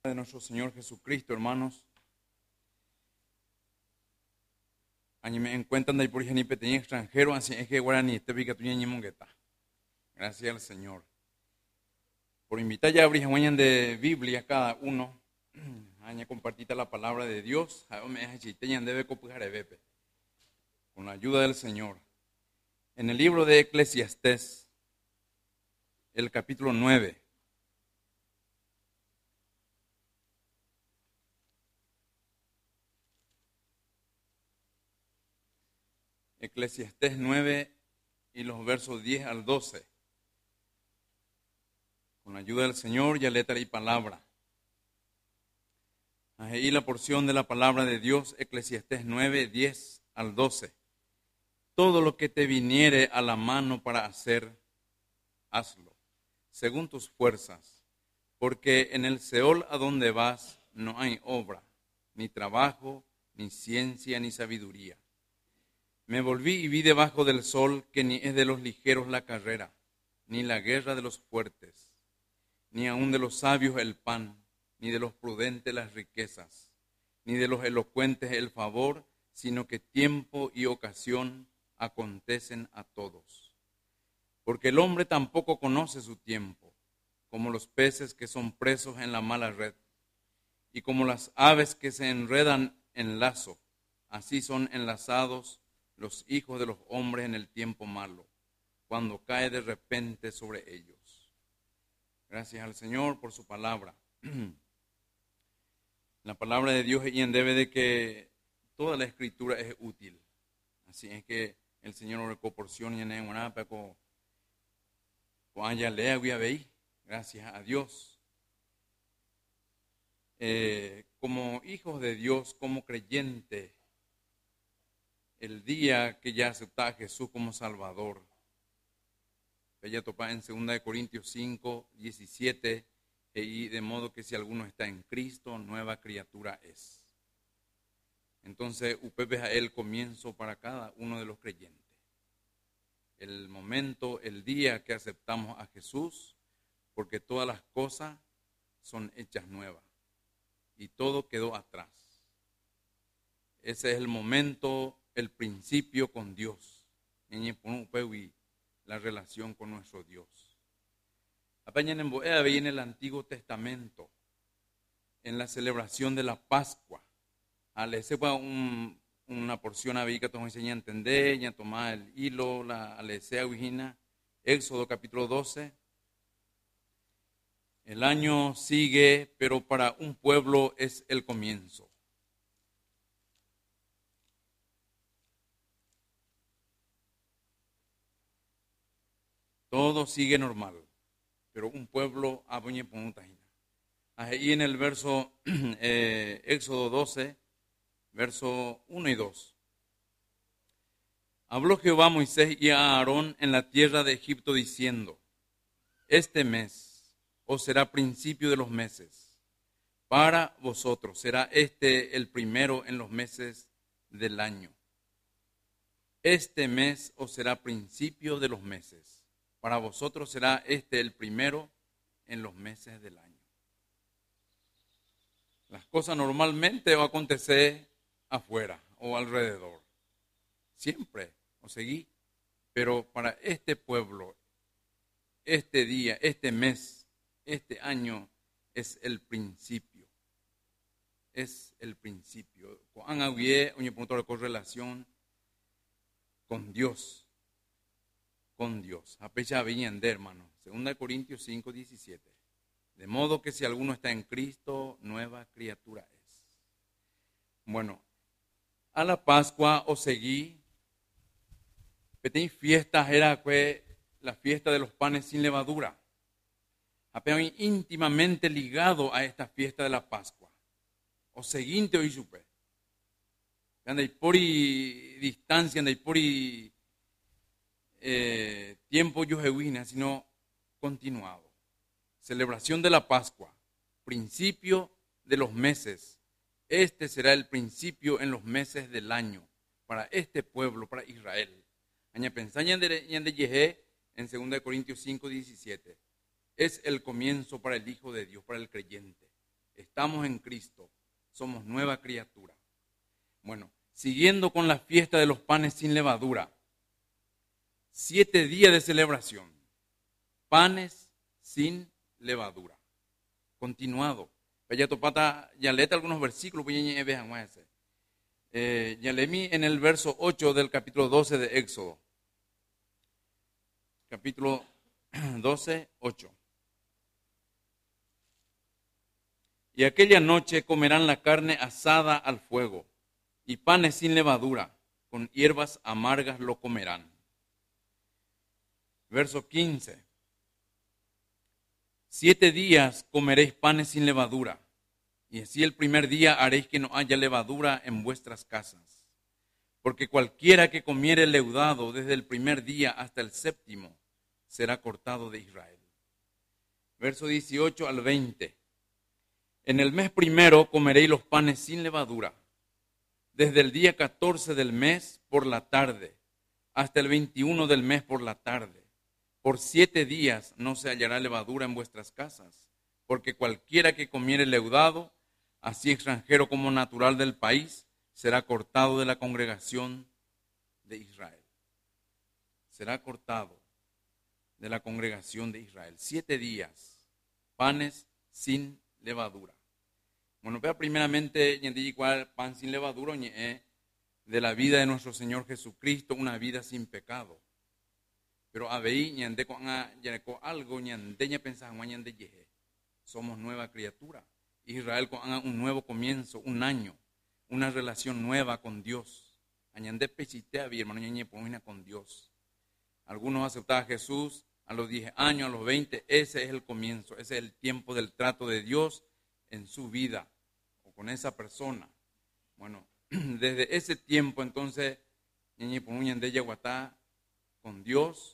De nuestro Señor Jesucristo, hermanos. Año me encuentran de por ni pequeño extranjero, así es que guaraní te pica tu ña mongueta. Gracias al Señor. Por invitar ya a abrir de Biblia cada uno, aña compartita la palabra de Dios, a me debe copujar bepe. Con la ayuda del Señor. En el libro de Eclesiastés, el capítulo 9. Eclesiastés 9 y los versos 10 al 12. Con la ayuda del Señor, ya letra y palabra. Ahí la porción de la palabra de Dios, Eclesiastés 9, 10 al 12. Todo lo que te viniere a la mano para hacer, hazlo, según tus fuerzas, porque en el Seol a donde vas no hay obra, ni trabajo, ni ciencia, ni sabiduría. Me volví y vi debajo del sol que ni es de los ligeros la carrera, ni la guerra de los fuertes, ni aun de los sabios el pan, ni de los prudentes las riquezas, ni de los elocuentes el favor, sino que tiempo y ocasión acontecen a todos. Porque el hombre tampoco conoce su tiempo, como los peces que son presos en la mala red, y como las aves que se enredan en lazo, así son enlazados los hijos de los hombres en el tiempo malo, cuando cae de repente sobre ellos. Gracias al Señor por su palabra. La palabra de Dios debe de que toda la escritura es útil. Así es que el Señor nos proporciona en una peco cuando lea veí. Gracias a Dios. Como hijos de Dios, como creyente, el día que ya acepta a Jesús como Salvador. Ella topa en 2 Corintios 5, 17, y de modo que si alguno está en Cristo, nueva criatura es. Entonces, UPP es el comienzo para cada uno de los creyentes. El momento, el día que aceptamos a Jesús, porque todas las cosas son hechas nuevas y todo quedó atrás. Ese es el momento, el principio con Dios. La relación con nuestro Dios. Apañan en Boea veía en el Antiguo Testamento, en la celebración de la Pascua. Ale sepa una porción había que tomar enseña a entender, ya tomar el hilo, la alesea vigina, Éxodo capítulo 12. El año sigue, pero para un pueblo es el comienzo. Todo sigue normal, pero un pueblo aboñe por un tajina. Ahí en el verso Éxodo 12, verso 1 y 2. Habló Jehová a Moisés y a Aarón en la tierra de Egipto diciendo: este mes os será principio de los meses. Para vosotros será este el primero en los meses del año. Este mes os será principio de los meses. Para vosotros será este el primero en los meses del año. Las cosas normalmente van a acontecer afuera o alrededor. Siempre, o seguí. Pero para este pueblo, este día, este mes, este año es el principio. Es el principio. Han habido un punto de correlación con Dios. Con Dios. A pesar de hermano. 2 Corintios 5, 17. De modo que si alguno está en Cristo, nueva criatura es. Bueno, a la Pascua os seguí. Petén fiestas era la fiesta de los panes sin levadura. Apenas íntimamente ligado a esta fiesta de la Pascua. O seguinte hoy supe. Andai por distancia, andai por tiempo yujehuina, sino continuado. Celebración de la Pascua, principio de los meses. Este será el principio en los meses del año para este pueblo, para Israel. Aña pensaña de Yehé en 2 Corintios 5, 17. Es el comienzo para el Hijo de Dios, para el creyente. estamos en Cristo, somos nueva criatura. Bueno, siguiendo con la fiesta de los panes sin levadura, 7 días de celebración, panes sin levadura, continuado. Ya topata, ya leete algunos versículos, pues ya vean más. Ya leí en el verso 8 del capítulo 12 de Éxodo. Capítulo 12, 8. Y aquella noche comerán la carne asada al fuego, y panes sin levadura, con hierbas amargas lo comerán. Verso 15. 7 días comeréis panes sin levadura, y así el primer día haréis que no haya levadura en vuestras casas. Porque cualquiera que comiere leudado desde el primer día hasta el séptimo será cortado de Israel. Verso 18 al 20. En el mes primero comeréis los panes sin levadura, desde el día 14 del mes por la tarde hasta el 21 del mes por la tarde. Por 7 días no se hallará levadura en vuestras casas, porque cualquiera que comiere leudado, así extranjero como natural del país, será cortado de la congregación de Israel. Será cortado de la congregación de Israel. 7 días, panes sin levadura. Bueno, vea primeramente, pan sin levadura, de la vida de nuestro Señor Jesucristo, una vida sin pecado. Pero aveí, ñande con algo, ñande pensaba, ñande yeje. Somos nueva criatura. Israel con un nuevo comienzo, un año, una relación nueva con Dios. Añande pechitea, hermano, ñañe ponina con Dios. Algunos aceptaban a Jesús a los 10 años, a los 20, ese es el comienzo, ese es el tiempo del trato de Dios en su vida o con esa persona. Bueno, desde ese tiempo entonces, ñañe ponina de yaguatá con Dios.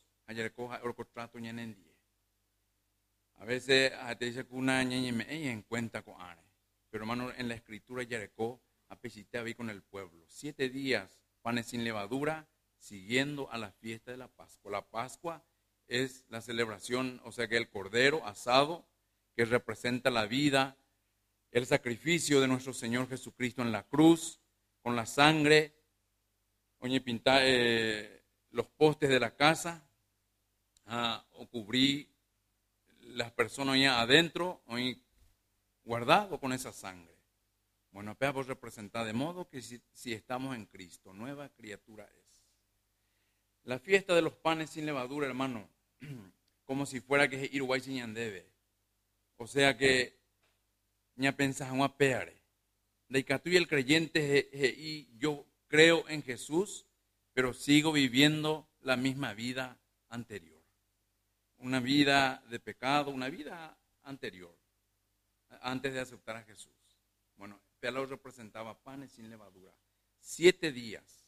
A veces te dice que una ñeñe me en cuenta con Are. Pero hermano, en la escritura Yarecó apesité vi con el pueblo. 7 días, panes sin levadura, siguiendo a la fiesta de la Pascua. La Pascua es la celebración, o sea que el cordero asado, que representa la vida, el sacrificio de nuestro Señor Jesucristo en la cruz, con la sangre, pintar los postes de la casa, o cubrí las personas ya adentro, guardado con esa sangre. Bueno, vos representar de modo que si estamos en Cristo, nueva criatura es. La fiesta de los panes sin levadura, hermano, como si fuera que es Iruguay sin yandebe. O sea que ya pensás en una peare. De que tú y el creyente, y yo creo en Jesús, pero sigo viviendo la misma vida anterior. Una vida de pecado, una vida anterior, antes de aceptar a Jesús. Bueno, Pelao representaba panes sin levadura. 7 días,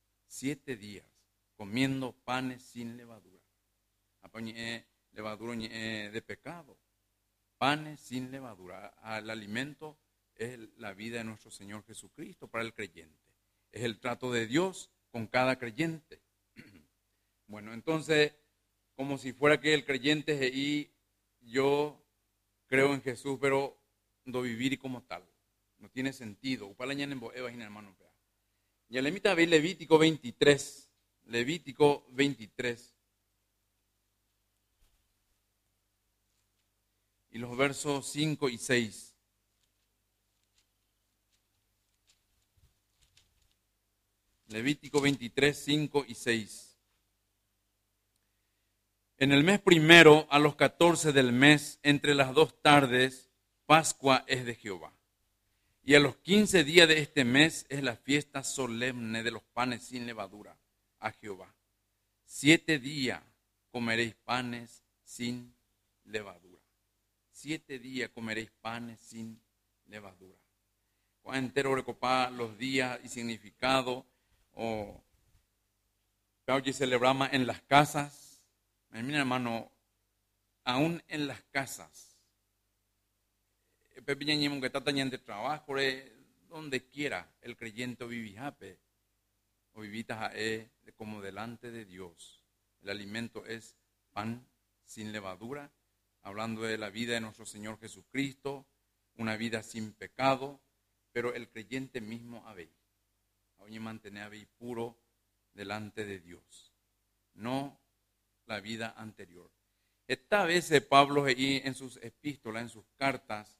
comiendo panes sin levadura. Levadura de pecado, panes sin levadura. El alimento es la vida de nuestro Señor Jesucristo para el creyente. Es el trato de Dios con cada creyente. Bueno, entonces, como si fuera que el creyente y yo creo en Jesús, pero no vivir como tal. No tiene sentido. Ya le invita a ver Levítico 23. Levítico 23. Y los versos 5 y 6. Levítico 23, 5 y 6. En el mes primero, a los 14 del mes, entre las 2 tardes, Pascua es de Jehová. Y a los 15 días de este mes es la fiesta solemne de los panes sin levadura a Jehová. 7 días comeréis panes sin levadura. 7 días comeréis panes sin levadura. Juan entero recopar los días y significado. O que celebramos en las casas. Mira, hermano, aún en las casas, que está teniendo trabajo, donde quiera el creyente vivijape o vivitas como delante de Dios. El alimento es pan sin levadura, hablando de la vida de nuestro Señor Jesucristo, una vida sin pecado, pero el creyente mismo habéis. Hoy mantener habéis puro delante de Dios, no la vida anterior. Esta vez Pablo ahí en sus epístolas, en sus cartas,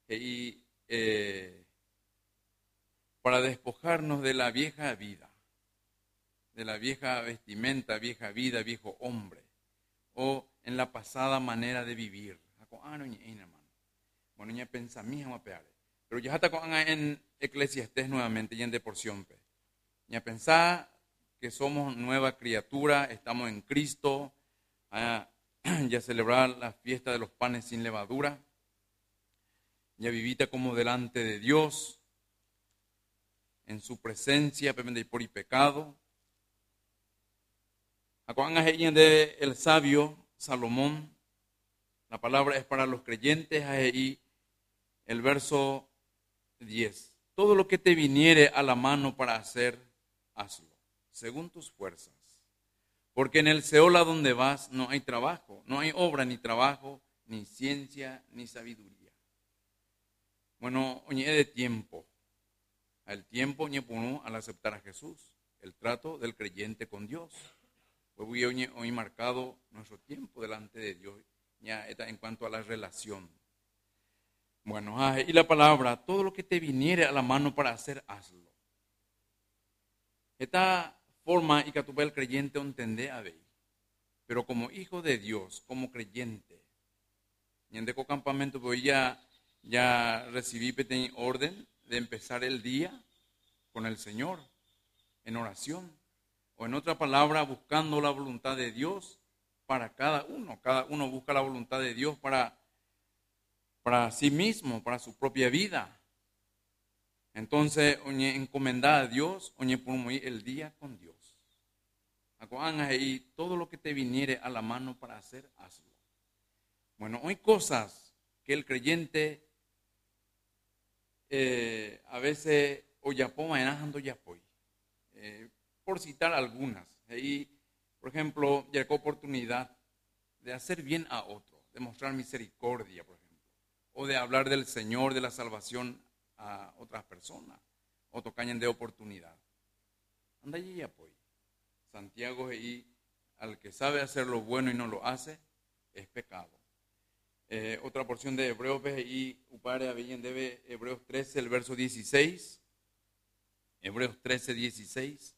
para despojarnos de la vieja vida, de la vieja vestimenta, vieja vida, viejo hombre, o en la pasada manera de vivir. Bueno, ya pensamiento, pero ya está en Eclesiastés nuevamente y en de porción. Ya pensá que somos nueva criatura, estamos en Cristo, ya celebrar la fiesta de los panes sin levadura, ya vivita como delante de Dios, en su presencia, por y pecado. De el sabio Salomón, la palabra es para los creyentes, ahí el verso 10. Todo lo que te viniere a la mano para hacer, hazlo, según tus fuerzas. Porque en el Seol a donde vas no hay trabajo, no hay obra ni trabajo, ni ciencia, ni sabiduría. Bueno, oñe de tiempo. El tiempo oñe puno al aceptar a Jesús, el trato del creyente con Dios. Pues hoy marcado nuestro tiempo delante de Dios, ya en cuanto a la relación. Bueno, y la palabra, todo lo que te viniere a la mano para hacer, hazlo. Esta forma y que tu el creyente entende a ver, pero como hijo de Dios, como creyente, y en deco campamento voy ya recibí orden de empezar el día con el Señor en oración, o en otra palabra, buscando la voluntad de Dios para cada uno busca la voluntad de Dios para sí mismo, para su propia vida. Entonces, oñe encomendada a Dios, oñe por el día con Dios. Y todo lo que te viniere a la mano para hacer, hazlo. Bueno, hay cosas que el creyente a veces o yapó manejando yapoy. Por citar algunas. Por ejemplo, ya hay oportunidad de hacer bien a otro, de mostrar misericordia, por ejemplo, o de hablar del Señor, de la salvación a otras personas, o tocañen de oportunidad. Anda allí apoyo. Santiago al que sabe hacer lo bueno y no lo hace, es pecado. Otra porción de Hebreos, upare bien debe Hebreos 13, el verso 16. Hebreos 13, 16.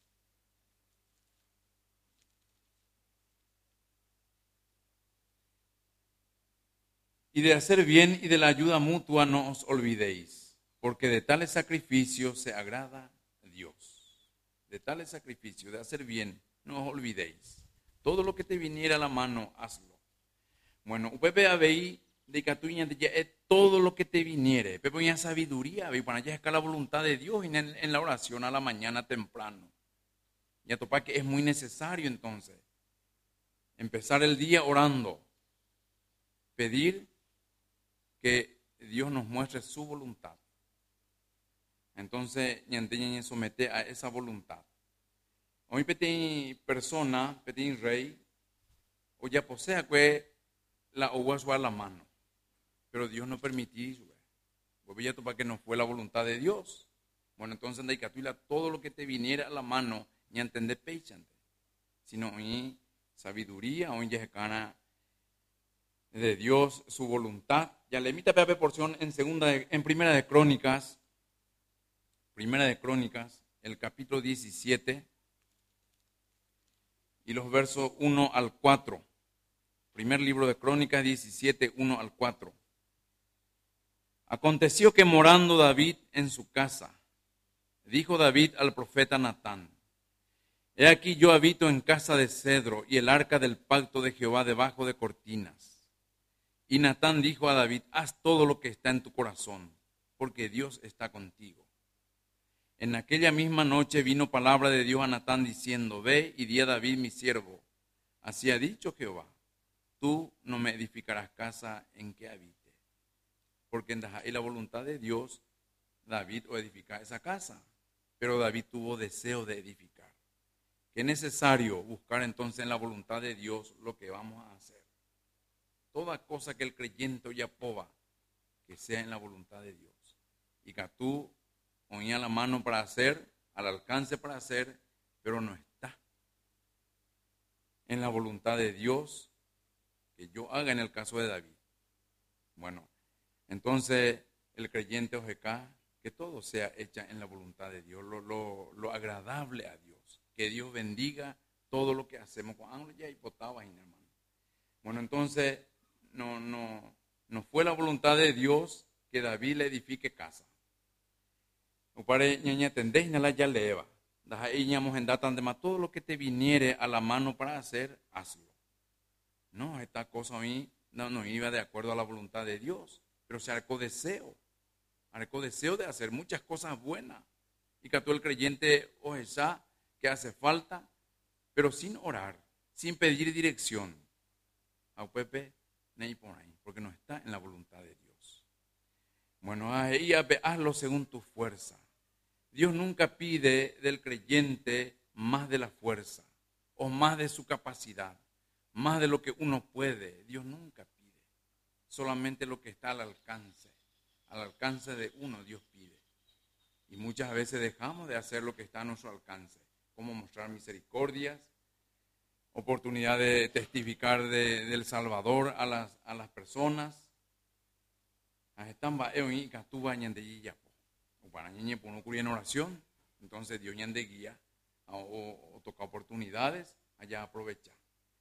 Y de hacer bien y de la ayuda mutua no os olvidéis, porque de tales sacrificios se agrada Dios. De tales sacrificios, de hacer bien, no os olvidéis. Todo lo que te viniera a la mano, hazlo. Bueno, Pepe Abey de Catuña todo lo que te viniere. Pepe ya sabiduría, para allá es la voluntad de Dios en la oración a la mañana temprano. Y a topar que es muy necesario entonces empezar el día orando, pedir que Dios nos muestre su voluntad. Entonces, ñanteña somete a esa voluntad. Hoy petín persona, petín rey, o ya posea que la ova a la mano, pero Dios no permití, porque ya para que no fue la voluntad de Dios. Bueno, entonces de catuila todo lo que te viniera a la mano, ni entender pechante, sino en sabiduría, o en yejecana de Dios, su voluntad. Ya le emita Pepe porción en Primera de Crónicas, el capítulo 17 y los versos 1 al 4. Primer libro de Crónicas 17, 1 al 4. Aconteció que morando David en su casa, dijo David al profeta Natán: He aquí yo habito en casa de cedro y el arca del pacto de Jehová debajo de cortinas. Y Natán dijo a David: Haz todo lo que está en tu corazón, porque Dios está contigo. En aquella misma noche vino palabra de Dios a Natán diciendo: Ve y di a David mi siervo, así ha dicho Jehová, tú no me edificarás casa en que habite. Porque en la voluntad de Dios, David o edificar esa casa, pero David tuvo deseo de edificar. Que es necesario buscar entonces en la voluntad de Dios lo que vamos a hacer. Toda cosa que el creyente ya poba, que sea en la voluntad de Dios. Y que tú ponía la mano para hacer, al alcance para hacer, pero no está en la voluntad de Dios que yo haga en el caso de David. Bueno, entonces el creyente OGK, que todo sea hecha en la voluntad de Dios, lo agradable a Dios, que Dios bendiga todo lo que hacemos. Ya hipotaba, hermano. Bueno, entonces no fue la voluntad de Dios que David le edifique casa. Upare ñaña tendéis nala ya leva. Daja iñamos en datan de más todo lo que te viniere a la mano para hacer, hazlo. No, esta cosa a mí no iba de acuerdo a la voluntad de Dios, pero se arcó deseo de hacer muchas cosas buenas. Y que todo el creyente ojesa que hace falta, pero sin orar, sin pedir dirección. A Pepe, ni por ahí, porque no está en la voluntad de Dios. Bueno, hazlo según tu fuerza. Dios nunca pide del creyente más de la fuerza o más de su capacidad, más de lo que uno puede. Dios nunca pide. Solamente lo que está al alcance de uno Dios pide. Y muchas veces dejamos de hacer lo que está a nuestro alcance, como mostrar misericordias, oportunidad de testificar del Salvador a las personas. Para en oración, entonces Dios ñande guía o toca oportunidades, allá aprovecha.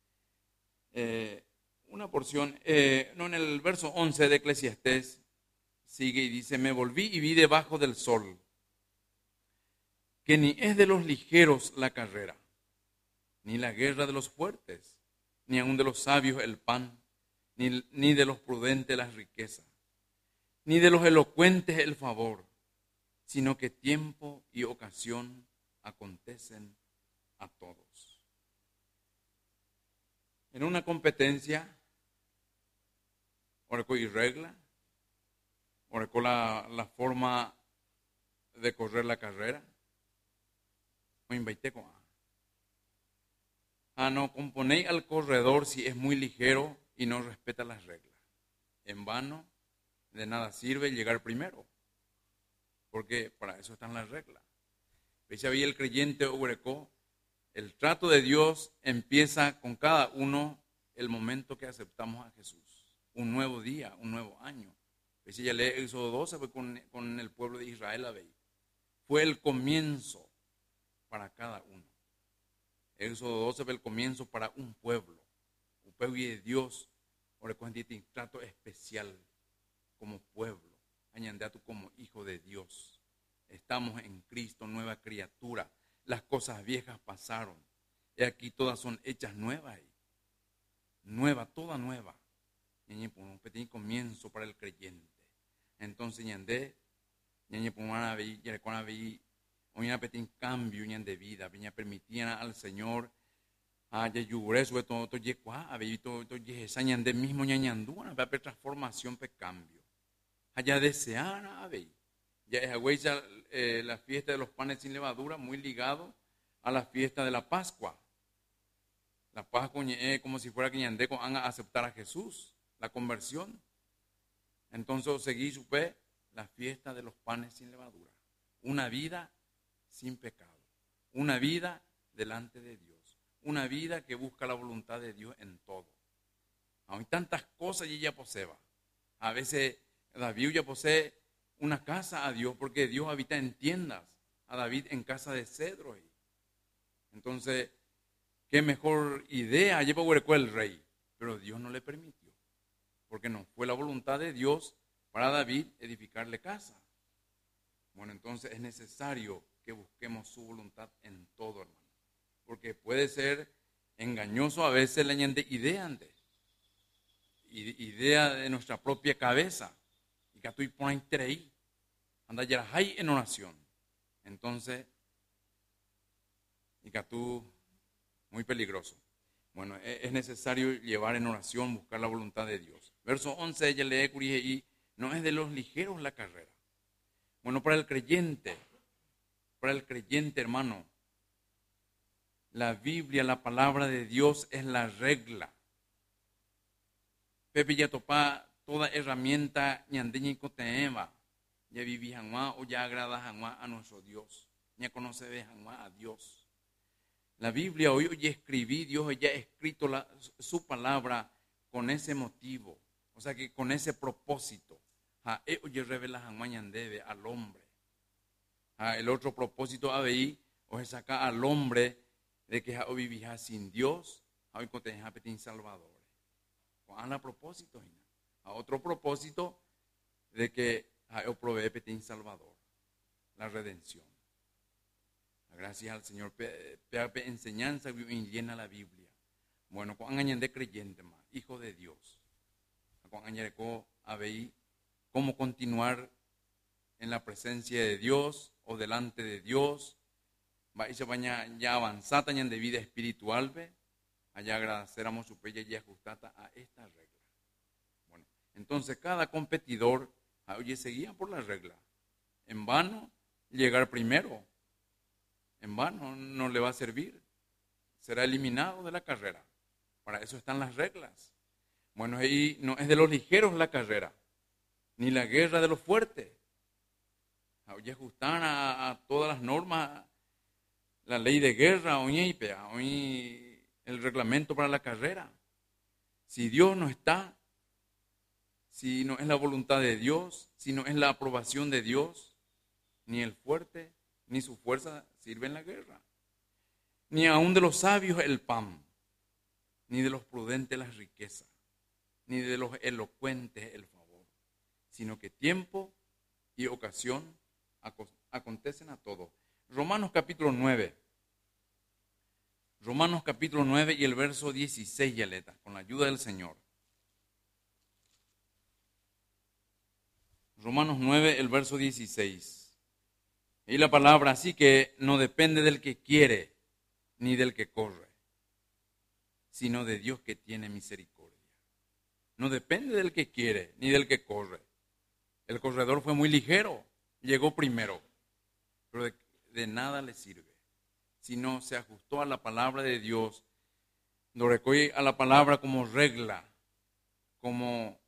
Una porción, en el verso 11 de Eclesiastés sigue y dice: me volví y vi debajo del sol que ni es de los ligeros la carrera, ni la guerra de los fuertes, ni aun de los sabios el pan, ni de los prudentes las riquezas, ni de los elocuentes el favor, sino que tiempo y ocasión acontecen a todos. En una competencia, oreco y regla, oreco la forma de correr la carrera, o invité con no componéis al corredor si es muy ligero y no respeta las reglas. En vano, de nada sirve llegar primero, porque para eso están las reglas. Veis, había el creyente Ureco, el trato de Dios empieza con cada uno el momento que aceptamos a Jesús. Un nuevo día, un nuevo año. Veis, ya lee Éxodo 12, fue con el pueblo de Israel, fue el comienzo para cada uno. Éxodo 12 fue el comienzo para un pueblo. Un pueblo de Dios, Ureco en un trato especial como pueblo. Añandea tú como hijo de Dios. Estamos en Cristo, nueva criatura. Las cosas viejas pasaron. Y aquí todas son hechas nuevas. Nueva, toda nueva. Un pequeño comienzo para el creyente. Entonces, ñandé, una pequeña cambio de vida. Viña permitían al Señor. Ya yuguré sobre todo yecua. Todo esa ñandé mismo ñañandú. Una transformación, cambio. Allá desean ya es la fiesta de los panes sin levadura, muy ligado a la fiesta de la Pascua. La Pascua es como si fuera que ñandeco van a aceptar a Jesús, la conversión. Entonces seguí supe la fiesta de los panes sin levadura. Una vida sin pecado, una vida delante de Dios, una vida que busca la voluntad de Dios en todo. Hay tantas cosas y ella posee. A veces David ya posee una casa a Dios porque Dios habita en tiendas. A David en casa de cedro. Entonces, qué mejor idea lleva el rey. Pero Dios no le permitió. Porque no fue la voluntad de Dios para David edificarle casa. Bueno, entonces es necesario que busquemos su voluntad en todo, hermano. Porque puede ser engañoso a veces la idea de nuestra propia cabeza. Y que tú pones ahí, anda ya hay en oración. Entonces, y que tú, muy peligroso. Bueno, es necesario llevar en oración, buscar la voluntad de Dios. Verso 11, ella lee y no es de los ligeros la carrera. Bueno, para el creyente, hermano, la Biblia, la palabra de Dios es la regla. Pepe ya topa toda herramienta ñandeña y coteema, ya viví jamás o ya agrada jamás a nuestro Dios, ya conoce de jamás a Dios. La Biblia hoy ya escribí, Dios ya ha escrito su palabra con ese motivo, o sea que con ese propósito. Oye revela jamás ñandebe al hombre. El otro propósito ahí o es sacar al hombre de que hoy vivía sin Dios, hoy coteja petín salvador. A propósito, a otro propósito de que o provee petín salvador, la redención. Gracias al Señor, enseñanza llena la Biblia. Bueno, con añaden de creyente más, hijo de Dios. Con añaden a ver cómo continuar en la presencia de Dios o delante de Dios. Va y se baña ya avanzada en de vida espiritual, ve. Allá agradecemos su pella y ajustada a esta regla. Bueno, entonces cada competidor, oye, seguía por la regla. En vano llegar primero. En vano no le va a servir. Será eliminado de la carrera. Para eso están las reglas. Bueno, ahí no es de los ligeros la carrera, ni la guerra de los fuertes. Oye, ajustar a todas las normas, la ley de guerra, oye, el reglamento para la carrera. Si Dios no está, si no es la voluntad de Dios, si no es la aprobación de Dios, ni el fuerte, ni su fuerza sirve en la guerra. Ni aun de los sabios el pan, ni de los prudentes las riquezas, ni de los elocuentes el favor, sino que tiempo y ocasión acontecen a todos. Romanos capítulo 9. Romanos capítulo 9 y el verso 16, Yaleta, con la ayuda del Señor. Romanos 9, el verso 16. Y la palabra, así que no depende del que quiere, ni del que corre, sino de Dios que tiene misericordia. No depende del que quiere, ni del que corre. El corredor fue muy ligero, llegó primero, pero de nada le sirve. Si no se ajustó a la palabra de Dios, lo recoge a la palabra como regla, como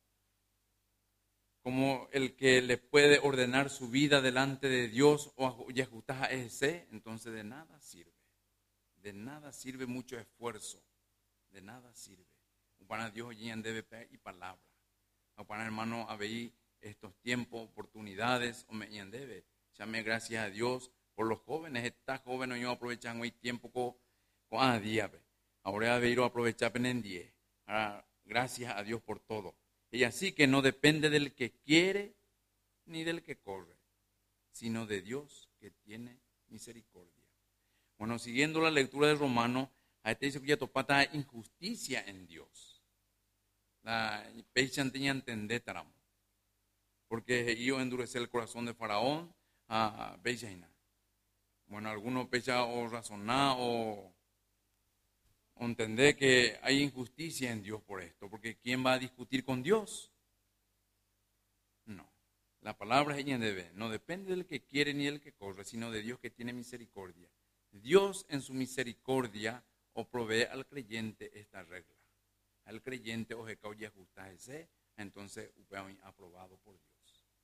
el que le puede ordenar su vida delante de Dios y ajustar a ese, entonces de nada sirve. De nada sirve mucho esfuerzo, de nada sirve. Para Dios hoy debe y palabra. Para hermano, a ver estos tiempos, oportunidades, o me debe. Llame gracias a Dios por los jóvenes. Estas jóvenes yo aprovechan hoy tiempo con a día. Ahora a ir a aprovechar en 10. Gracias a Dios por todo. Y así que no depende del que quiere ni del que corre, sino de Dios que tiene misericordia. Bueno, siguiendo la lectura de Romanos, a este dice que ya topata injusticia en Dios. La pecha tenía entender taramo. Porque yo endurecí el corazón de Faraón a Beishaina. Bueno, algunos pecha o razonar o entender que hay injusticia en Dios por esto, porque ¿quién va a discutir con Dios? No. La palabra es ella debe. No depende del que quiere ni del que corre, sino de Dios que tiene misericordia. Dios en su misericordia o provee al creyente esta regla. Al creyente o jecao y ajustarse, entonces aprobado por Dios.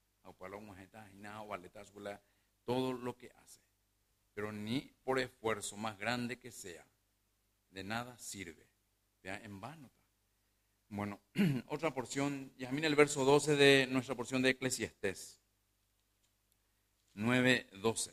Todo lo que hace. Pero ni por esfuerzo más grande que sea, de nada sirve. ¿Vean? En vano. Bueno, otra porción, ya mira el verso 12 de nuestra porción de Eclesiastés. 9:12.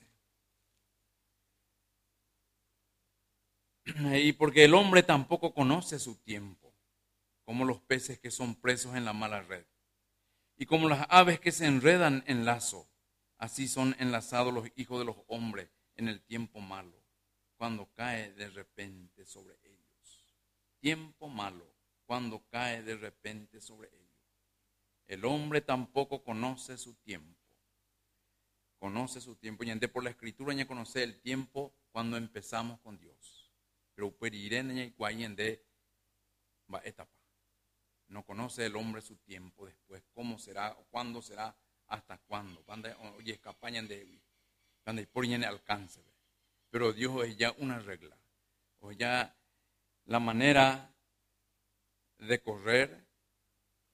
Y porque el hombre tampoco conoce su tiempo, como los peces que son presos en la mala red. Y como las aves que se enredan en lazo, así son enlazados los hijos de los hombres en el tiempo malo, cuando cae de repente sobre ellos. Tiempo malo, cuando cae de repente sobre ellos. El hombre tampoco conoce su tiempo. Conoce su tiempo. Y por la escritura ya conoce el tiempo cuando empezamos con Dios. Pero perirene y cuayende va etapa. No conoce el hombre su tiempo después, cómo será, cuándo será, hasta cuándo. Oye, escapañan de cuando hay por alcance. Pero Dios es ya una regla. O ya la manera de correr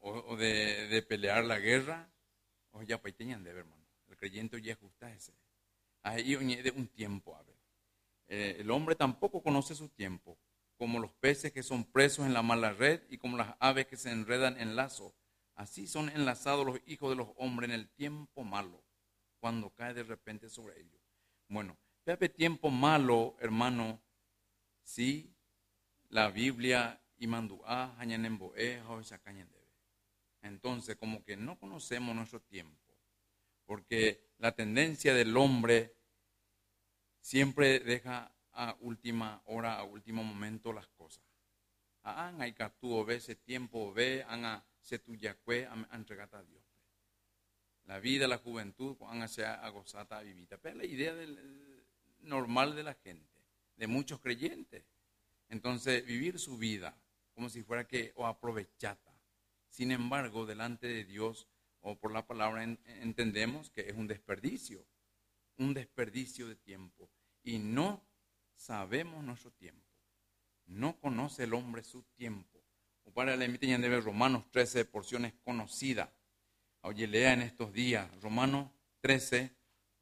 o de pelear la guerra, o ya pues tenían de ver, hermano. El creyente ya ajusta ese. Ahí de un tiempo, a ver. El hombre tampoco conoce su tiempo, como los peces que son presos en la mala red y como las aves que se enredan en lazo. Así son enlazados los hijos de los hombres en el tiempo malo, cuando cae de repente sobre ellos. Bueno, fíjate, tiempo malo, hermano, sí, la Biblia y manduá, hañanemboe, hoysacañendebe. Entonces, como que no conocemos nuestro tiempo, porque la tendencia del hombre siempre deja a última hora, a último momento las cosas. Hay que tú ve ese tiempo, ve, se tuyacue, entregata a Dios. La vida, la juventud, sea agosata a vivita. Pero la idea normal de la gente, de muchos creyentes. Entonces, vivir su vida como si fuera que, o aprovechata. Sin embargo, delante de Dios, o por la palabra, entendemos que es un desperdicio de tiempo. Y no sabemos nuestro tiempo. No conoce el hombre su tiempo. O para la emiten de ver Romanos 13, porciones conocidas. Oye, lea en estos días, Romanos 13,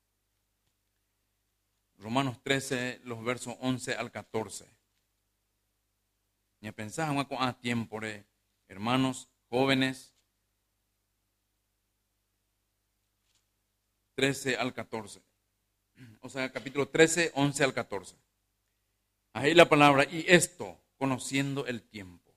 los versos 11 al 14. Ni pensaba a tiempo, hermanos, jóvenes, 13 al 14. O sea, capítulo 13, 11 al 14. Ahí la palabra, y esto, conociendo el tiempo,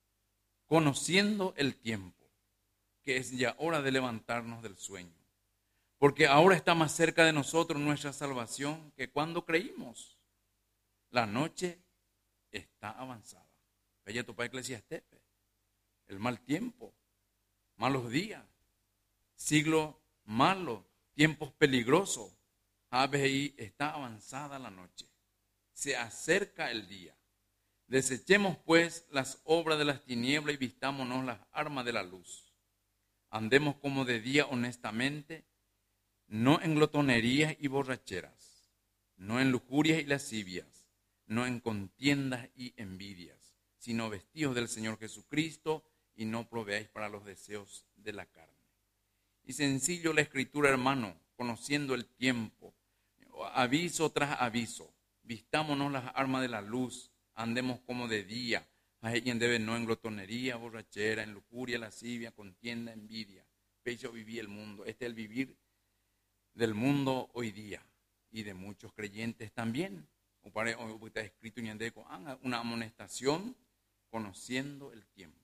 que es ya hora de levantarnos del sueño, porque ahora está más cerca de nosotros nuestra salvación que cuando creímos. La noche está avanzada. Ella topa Eclesiastés, el mal tiempo, malos días, siglo malo, tiempos peligrosos. Ahí está avanzada la noche. Se acerca el día. Desechemos pues las obras de las tinieblas y vistámonos las armas de la luz. Andemos como de día honestamente, no en glotonerías y borracheras, no en lujurias y lascivias, no en contiendas y envidias, sino vestidos del Señor Jesucristo y no proveáis para los deseos de la carne. Y sencillo la escritura, hermano, conociendo el tiempo, aviso tras aviso, vistámonos las armas de la luz, andemos como de día, no en glotonería, borrachera, en lujuria, lascivia, contienda, envidia. Pecho viví el mundo. Este es el vivir del mundo hoy día y de muchos creyentes también. Está escrito en una amonestación conociendo el tiempo.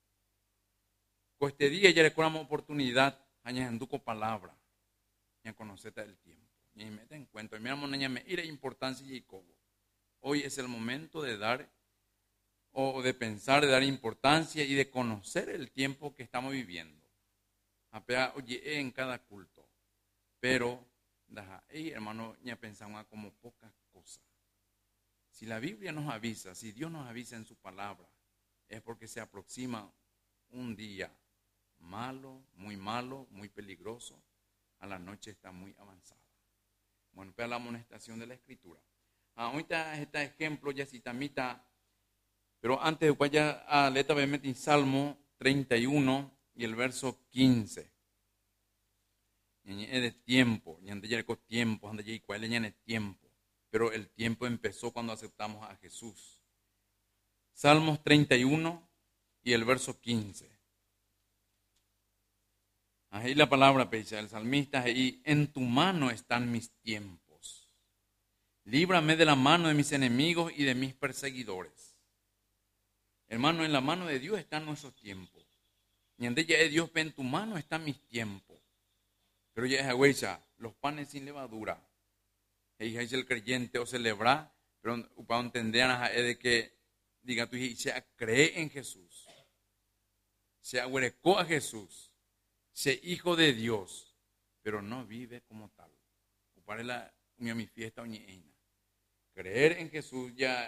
Con este día ya recordamos oportunidad, añadenduco palabra, ya conocete el tiempo. Y me den cuenta, miramos me ira importancia y Jacobo. Hoy es el momento de dar, o de pensar, de dar importancia y de conocer el tiempo que estamos viviendo. Oye, en cada culto. Pero, hermano, ya pensamos como pocas cosas. Si la Biblia nos avisa, si Dios nos avisa en su palabra, es porque se aproxima un día malo, muy peligroso. A la noche está muy avanzada. Bueno, para la amonestación de la escritura. Ahorita este ejemplo ya citamita, pero antes de ya a letra obviamente en Salmo 31 y el verso 15. Es de tiempo, ande ya tiempo, ande ya cuál es tiempo, pero el tiempo empezó cuando aceptamos a Jesús. Salmos 31 y el verso 15. Ahí la palabra, el salmista, ahí, en tu mano están mis tiempos. Líbrame de la mano de mis enemigos y de mis perseguidores. Hermano, en la mano de Dios están nuestros tiempos. Y en ella de Dios, en tu mano están mis tiempos. Pero ya es huella, los panes sin levadura. Y es el creyente o celebrar, pero para entender de que, diga tú, se cree en Jesús. Se agüerecó a Jesús. Se hijo de Dios, pero no vive como tal. Para la mi fiesta oñeina. Creer en Jesús ya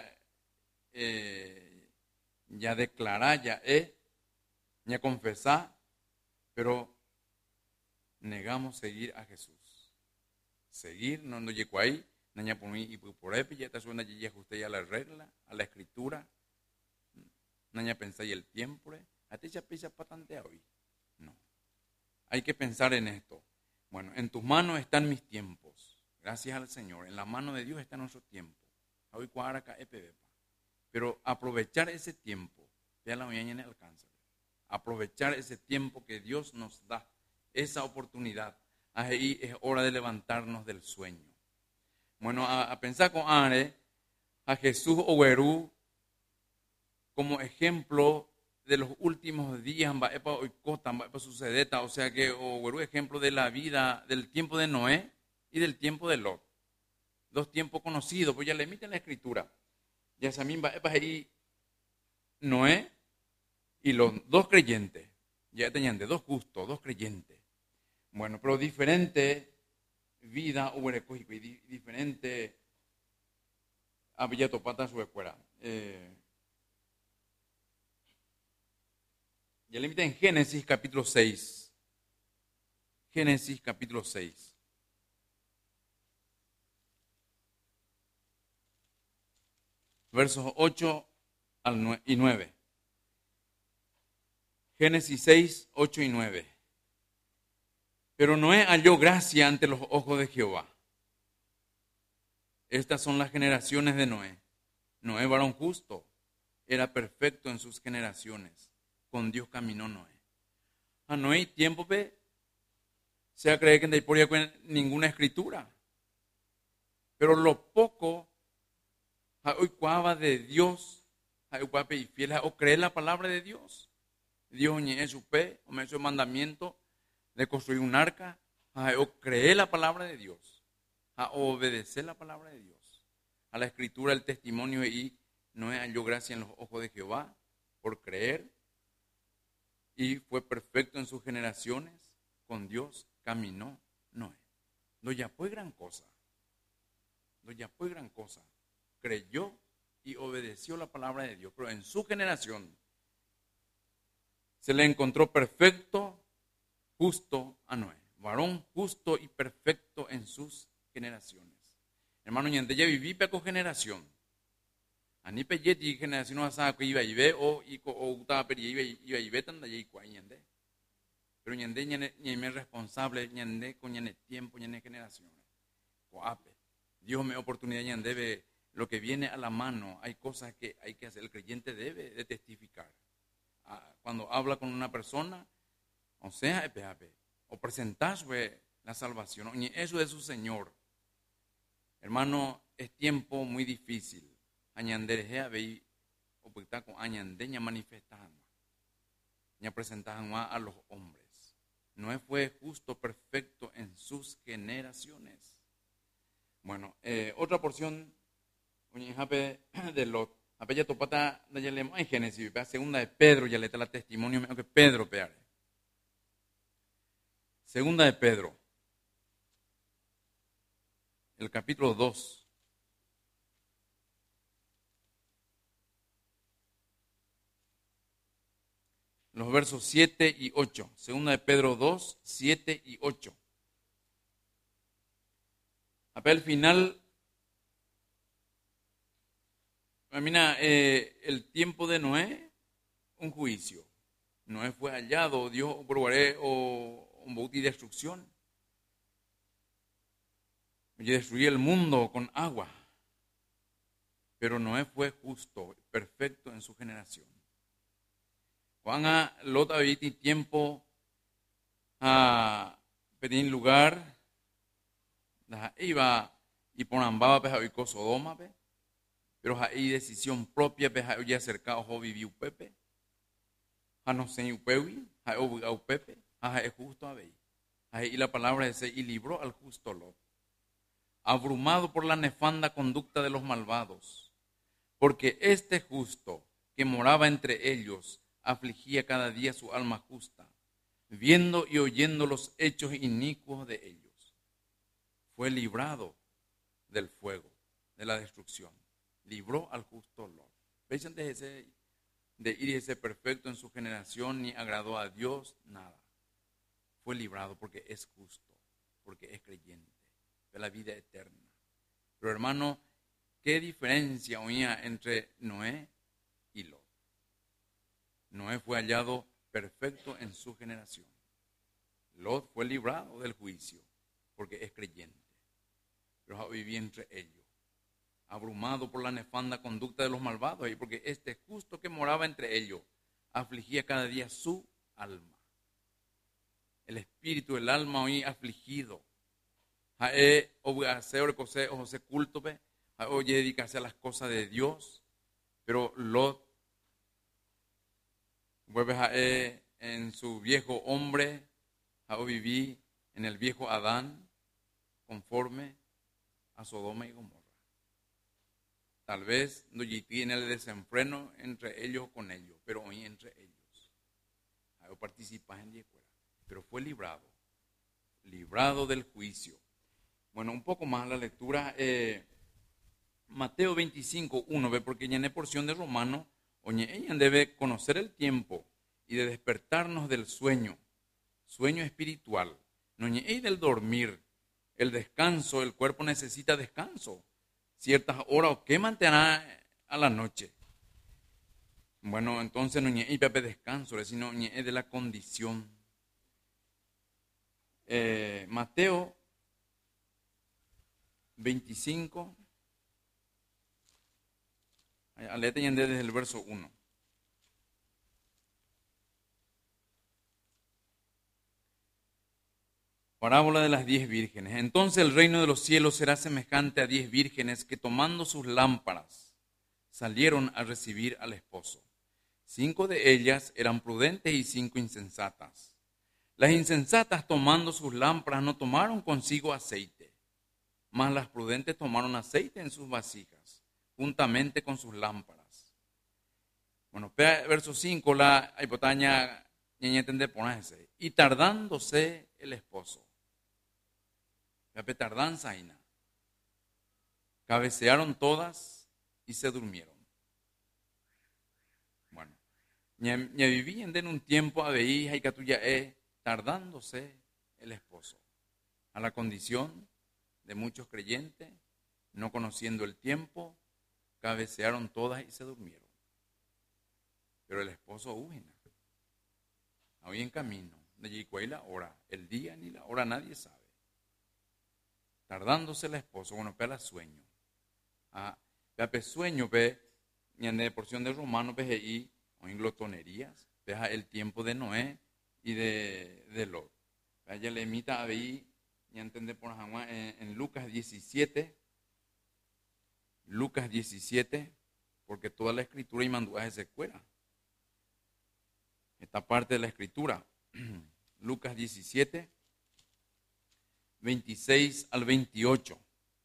declarar, ya confesar, pero negamos seguir a Jesús. Seguir, no llegó ahí, naña por mí y por él, ya te suena ya usted a la regla, a la escritura, naña pensar y el tiempo, A ti ya pisa patante hoy. No. Hay que pensar en esto. Bueno, en tus manos están mis tiempos. Gracias al Señor. En la mano de Dios está nuestro tiempo. Hoy cuaraca epebepa. Pero aprovechar ese tiempo, vea la mañana en el alcance. Aprovechar ese tiempo que Dios nos da, esa oportunidad. Ahí es hora de levantarnos del sueño. Bueno, a pensar con Are, a Jesús Owerú como ejemplo de los últimos días, o sea que Owerú ejemplo de la vida, del tiempo de Noé y del tiempo de Lot. Dos tiempos conocidos, pues ya le emiten la escritura. Ya también va ahí Noé y los dos creyentes. Ya tenían de dos justos, dos creyentes. Bueno, pero diferente vida hubo y diferente había topata su escuela. Ya le invité en Génesis capítulo 6. Génesis capítulo 6. Versos 8 y 9. Génesis 6, 8 y 9. Pero Noé halló gracia ante los ojos de Jehová. Estas son las generaciones de Noé. Noé, varón justo, era perfecto en sus generaciones. Con Dios caminó Noé. A Noé tiempo se cree que no hay ninguna escritura. Pero lo poco hoy cuava de Dios, y fiel o creer la palabra de Dios. Dios ni es su fe, o me hizo el mandamiento de construir un arca, o creer la palabra de Dios, o obedecer la palabra de Dios. A la escritura, el testimonio, y no halló gracia en los ojos de Jehová por creer, y fue perfecto en sus generaciones, con Dios caminó Noé. No ya fue gran cosa. No ya fue gran cosa. Creyó y obedeció la palabra de Dios, pero en su generación se le encontró perfecto, justo a Noé. Varón justo y perfecto en sus generaciones. Hermano, ñande ya viví con generación. Ani peyeti generación asada que iba y ve o utaba pero iba y ve tan de ahí ñande. Pero ñande ñe responsable ñande con ñane tiempo ñane generaciones. Coape. Dios me oportunidad ñande ve lo que viene a la mano. Hay cosas que hay que hacer. El creyente debe de testificar. Cuando habla con una persona, o sea, o presentar la salvación, y eso es su Señor. Hermano, es tiempo muy difícil. Añandereja veí, o puta con añandeña manifestando, ya presentaban a los hombres. No fue justo, perfecto en sus generaciones. Bueno, otra porción, de Lot. Ya topata, ya leemos en Génesis, segunda de Pedro, ya le está la testimonio, que Pedro peare. Segunda de Pedro, el capítulo 2. Los versos 7 y 8. Segunda de Pedro 2, 7 y 8. Al final, mira, el tiempo de Noé, un juicio. Noé fue hallado, Dios probaré o un bauti de destrucción. Y destruir el mundo con agua. Pero Noé fue justo, perfecto en su generación. Juan a Lot había tiempo a pedir lugar, iba y por ambaba peja Sodoma, pero hay decisión propia peja ya acercado jo viviu pepe, a no sé upewi, a obligado pepe, a es justo a ver. Y la palabra dice y libró al justo Lot, abrumado por la nefanda conducta de los malvados, porque este justo que moraba entre ellos afligía cada día su alma justa, viendo y oyendo los hechos inicuos de ellos. Fue librado del fuego, de la destrucción. Libró al justo Lot. ¿Veis antes de ir ese perfecto en su generación, ni agradó a Dios? Nada. Fue librado porque es justo, porque es creyente, de la vida eterna. Pero hermano, ¿qué diferencia había entre Noé y Lot? Noé fue hallado perfecto en su generación. Lot fue librado del juicio porque es creyente, pero vivía entre ellos, abrumado por la nefanda conducta de los malvados, porque este justo que moraba entre ellos afligía cada día su alma. El espíritu del alma hoy afligido. José culto, oye, dedicarse a las cosas de Dios, pero Lot vuelve en su viejo hombre, viví en el viejo Adán, conforme a Sodoma y Gomorra. Tal vez no tiene el desenfreno entre ellos o con ellos, pero hoy entre ellos. Participas en Diezcuera, pero fue librado del juicio. Bueno, un poco más la lectura. Mateo 25, 1, ve, porque ya en la porción de Romano, ella debe conocer el tiempo y de despertarnos del sueño espiritual, y del dormir, el descanso, el cuerpo necesita descanso, ciertas horas, o qué mantendrá a la noche. Bueno, entonces no hay descanso, sino de la condición. Mateo 25, alete desde el verso 1. Parábola de las 10 vírgenes. Entonces el reino de los cielos será semejante a 10 vírgenes que tomando sus lámparas salieron a recibir al esposo. 5 de ellas eran prudentes y 5 insensatas. Las insensatas tomando sus lámparas no tomaron consigo aceite, mas las prudentes tomaron aceite en sus vasijas, juntamente con sus lámparas. Bueno, verso 5, la hipotaña entender ponerse. Y tardándose el esposo. Tardanza y nada. Cabecearon todas y se durmieron. Bueno, ya vivían en un tiempo a veía y catuya tardándose el esposo. A la condición de muchos creyentes, no conociendo el tiempo, cabecearon todas y se durmieron. Pero el esposo huye. Hoy en camino, de llegó la hora, el día ni la hora nadie sabe. Tardándose el esposo, bueno, pela sueño. Sueño, y en la porción de Romanos, y en glotonerías, deja el tiempo de Noé y de Lot. Ella le imita a ver, ya entendé por en Lucas 17, porque toda la escritura y manduaje se cuela. Esta parte de la escritura, Lucas 17, 26 al 28.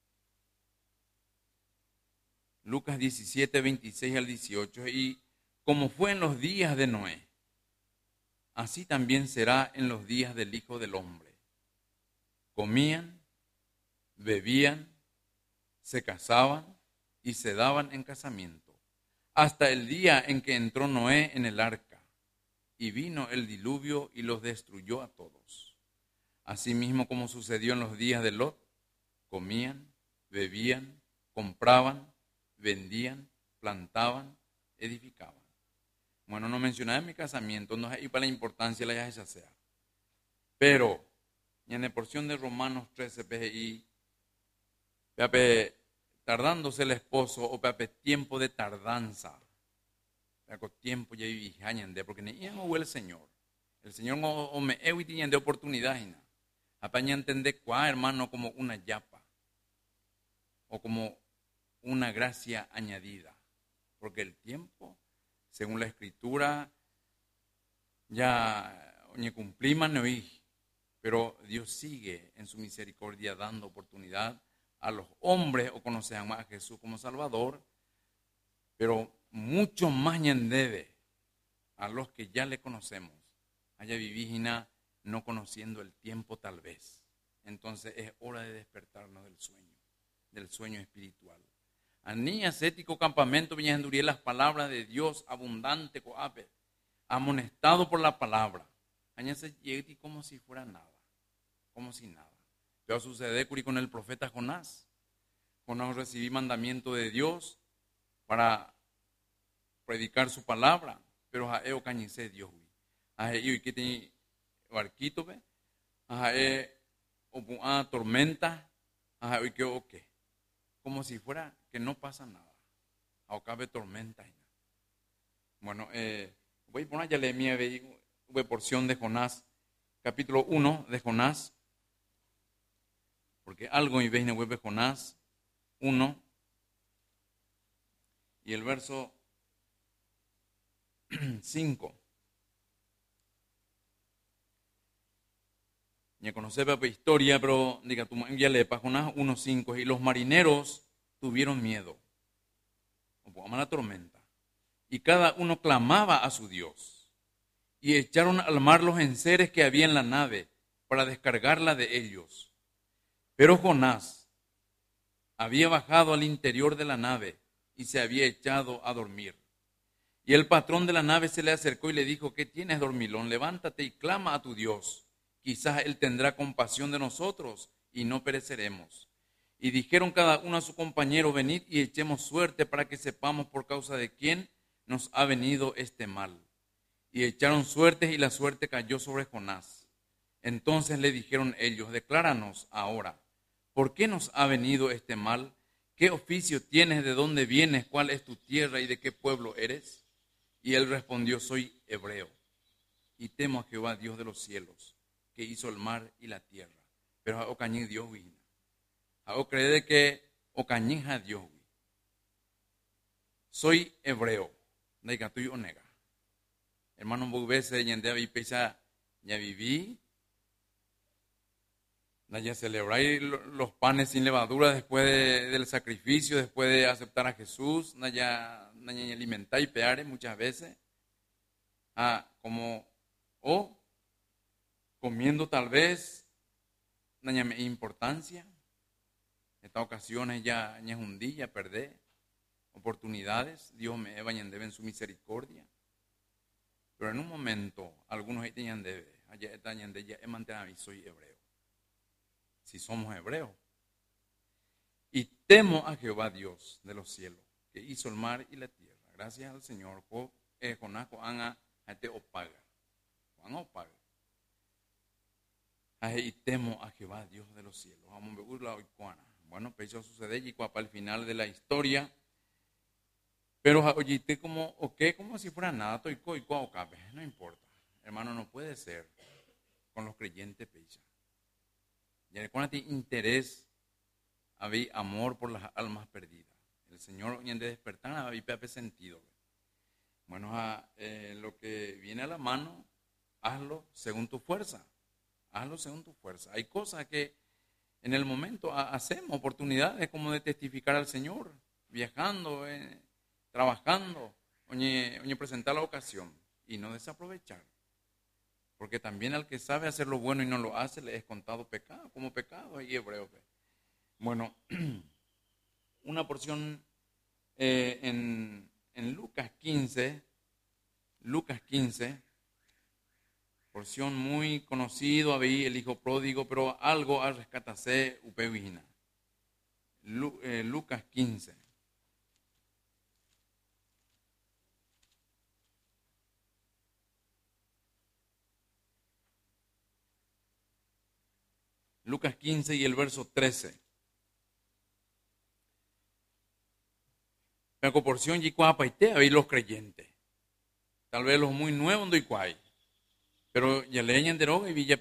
Lucas 17, 26 al 18. Y como fue en los días de Noé, así también será en los días del Hijo del Hombre. Comían, bebían, se casaban y se daban en casamiento, hasta el día en que entró Noé en el arca, y vino el diluvio y los destruyó a todos. Asimismo como sucedió en los días de Lot, comían, bebían, compraban, vendían, plantaban, edificaban. Bueno, no mencionaba en mi casamiento, no es para la importancia de la ya sea. Pero, en la porción de Romanos 13, PGI, tardándose el esposo, o tiempo de tardanza. Tiempo ya viví, porque ni el Señor. El Señor o me tiene de oportunidad. Apaña entender cuál, hermano, como una yapa. O como una gracia añadida. Porque el tiempo, según la escritura, ya cumplimos, pero Dios sigue en su misericordia dando oportunidad a los hombres o conocen a Jesús como Salvador, pero mucho más debe a los que ya le conocemos, haya vivígina no conociendo el tiempo tal vez. Entonces es hora de despertarnos del sueño espiritual. Aní ascético campamento viñanduría las palabras de Dios abundante coape, amonestado por la palabra. Añase yeti como si fuera nada, como si nada. Pero sucede con el profeta Jonás. Jonás recibí mandamiento de Dios para predicar su palabra, pero o cañice Dios, y que tiene barquito, o tormenta, y que o qué, como si fuera que no pasa nada, o cabe tormenta. Bueno, voy a poner ya la porción de Jonás, capítulo 1 de Jonás, porque algo y veis en web de Jonás 1 y el verso 5. Ya conocé la historia, pero diga, tú ya le para Jonás 1:5, y los marineros tuvieron miedo, o la tormenta, y cada uno clamaba a su Dios, y echaron al mar los enseres que había en la nave para descargarla de ellos. Pero Jonás había bajado al interior de la nave y se había echado a dormir. Y el patrón de la nave se le acercó y le dijo: ¿qué tienes, dormilón? Levántate y clama a tu Dios. Quizás Él tendrá compasión de nosotros y no pereceremos. Y dijeron cada uno a su compañero: venid y echemos suerte para que sepamos por causa de quién nos ha venido este mal. Y echaron suertes y la suerte cayó sobre Jonás. Entonces le dijeron ellos: decláranos ahora, ¿por qué nos ha venido este mal? ¿Qué oficio tienes? ¿De dónde vienes? ¿Cuál es tu tierra? ¿Y de qué pueblo eres? Y él respondió: soy hebreo, y temo a Jehová, Dios de los cielos, que hizo el mar y la tierra. Pero a ocañí Dios vino. A cree de que ocañí a Dios. Soy hebreo. Naiga tú yo nega. Hermano, vos ves, ya viví. Ya celebráis los panes sin levadura después del sacrificio, después de aceptar a Jesús. Ya alimentáis peares muchas veces. O comiendo tal vez, me importancia. En estas ocasiones ya es un día, perdé oportunidades. Dios me vayan debe en su misericordia. Pero en un momento, algunos ahí tenían debe, allá tenían de ya soy hebreo. Si somos hebreos. Y temo a Jehová, Dios de los cielos, que hizo el mar y la tierra. Gracias al Señor. Jonás, te opaga. Juan opaga. Y temo a Jehová, Dios de los cielos. Vamos a ver la oicuana. Bueno, pues eso sucede y para el final de la historia. Pero oye, como si fuera nada, no importa. Hermano, no puede ser con los creyentes pecha. Ya cuando tiene interés, había amor por las almas perdidas. El Señor de despertar había sentido. Bueno, lo que viene a la mano, hazlo según tu fuerza. Hazlo según tu fuerza. Hay cosas que en el momento hacemos, oportunidades como de testificar al Señor, viajando, trabajando, presentar la ocasión y no desaprovechar. Porque también al que sabe hacer lo bueno y no lo hace, le es contado pecado, como pecado y hebreo. Bueno, una porción en Lucas 15, porción muy conocido, había el hijo pródigo, pero algo a rescatarse upevina. Lucas 15. Lucas 15 y el verso 13. La proporción y había los creyentes. Tal vez los muy nuevos no hay. Pero ya leñan de roga y villa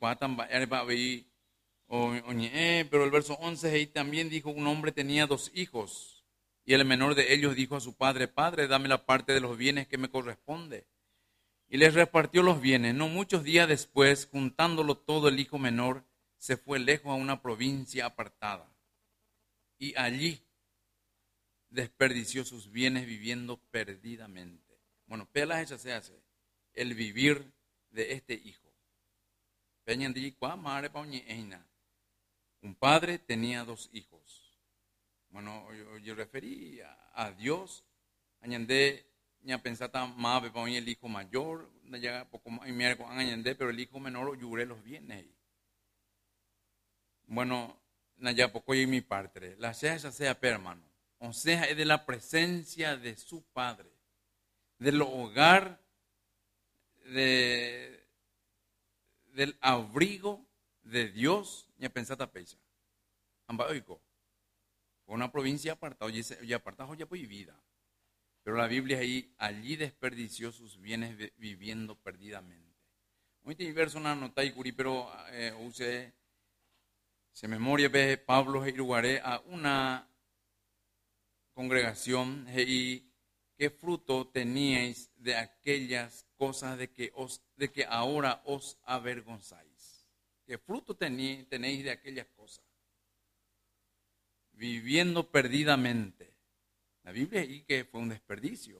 pero el verso 11 ahí también dijo: un hombre tenía 2 hijos, y el menor de ellos dijo a su padre: padre, dame la parte de los bienes que me corresponde. Y les repartió los bienes. No muchos días después, juntándolo todo, el hijo menor se fue lejos a una provincia apartada. Y allí desperdició sus bienes viviendo perdidamente. Bueno, pelas esa se hace. El vivir de este hijo. Un padre tenía 2 hijos. Bueno, yo referí a Dios. Añandé, ya pensaba más para el hijo mayor, ya poco más, pero el hijo menor lloré los bienes. Bueno, ya poco y mi parte. La sea hermano. O sea, es de la presencia de su padre, del hogar del abrigo de Dios, ya pensata pecha. Amba oiko. Fue una provincia apartada, y apartada ya pues vida. Pero la Biblia allí desperdició sus bienes viviendo perdidamente. Hoy te verso una nota y curi, pero se memoria ve Pablo Irugaré a una congregación y qué fruto teníais de aquellas cosas de que ahora os avergonzáis. ¿Qué fruto tenéis de aquellas cosas? Viviendo perdidamente. La Biblia ahí que fue un desperdicio.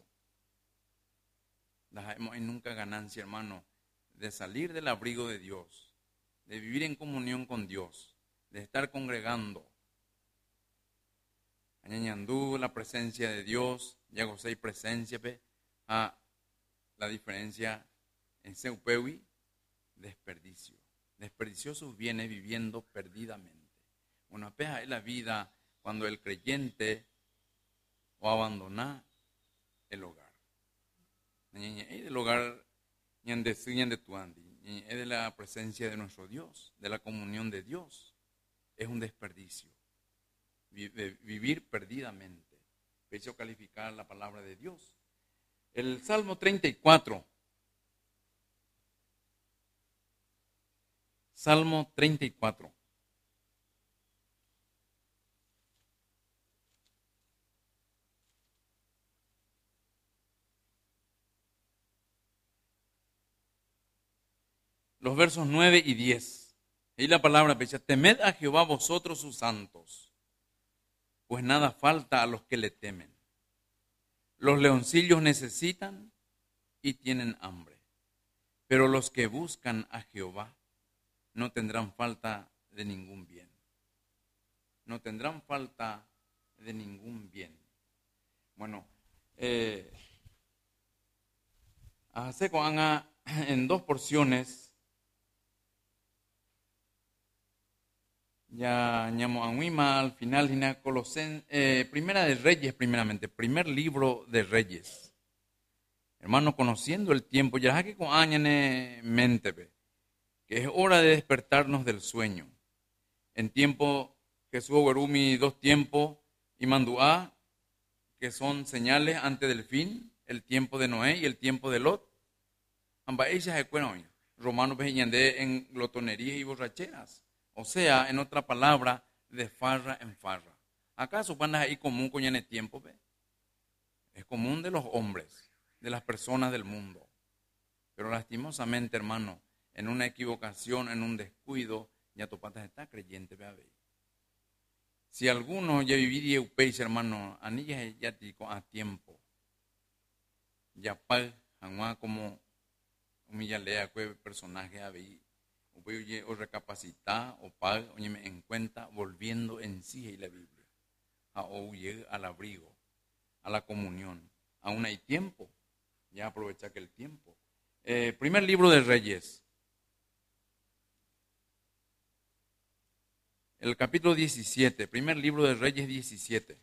No hay nunca ganancia, hermano, de salir del abrigo de Dios, de vivir en comunión con Dios, de estar congregando. Añañandú, la presencia de Dios, ya gocé presencia, a la diferencia en Seupewi, desperdicio. Desperdició sus bienes viviendo perdidamente. Una peja es la vida cuando el creyente o abandona el hogar. El hogar es de la presencia de nuestro Dios, de la comunión de Dios. Es un desperdicio. Vivir perdidamente. Pecho calificar la palabra de Dios. El Salmo 34. Salmo 34. Los versos 9 y 10. Ahí la palabra pecha. Temed a Jehová vosotros sus santos, pues nada falta a los que le temen. Los leoncillos necesitan y tienen hambre, pero los que buscan a Jehová no tendrán falta de ningún bien. No tendrán falta de ningún bien. Bueno, hace en dos porciones. Ya ñamo Anguima al final Primera de Reyes primeramente, primer libro de Reyes. Hermano, conociendo el tiempo, ya que con añane mente, que es hora de despertarnos del sueño. En tiempo Jesús Guerumi, 2 tiempos, y Manduá, que son señales antes del fin, el tiempo de Noé y el tiempo de Lot. Ambas ellas se cuenan, Romanos en glotonerías y borracheras. O sea, en otra palabra, de farra en farra. ¿Acaso van ahí común con el tiempo? ¿Ve? Es común de los hombres, de las personas del mundo. Pero lastimosamente, hermano, en una equivocación, en un descuido, ya tu pata está creyente, ve a ver. Si alguno ya viviría upeis, hermano, anillas ya a tiempo. Ya pag, como humillalea, personaje a ver. O recapacitar o pagar en cuenta volviendo en sí y la Biblia o llegue al abrigo, a la comunión. Aún hay tiempo, ya aprovecha que el tiempo. Primer libro de Reyes, el capítulo 17, primer libro de Reyes 17.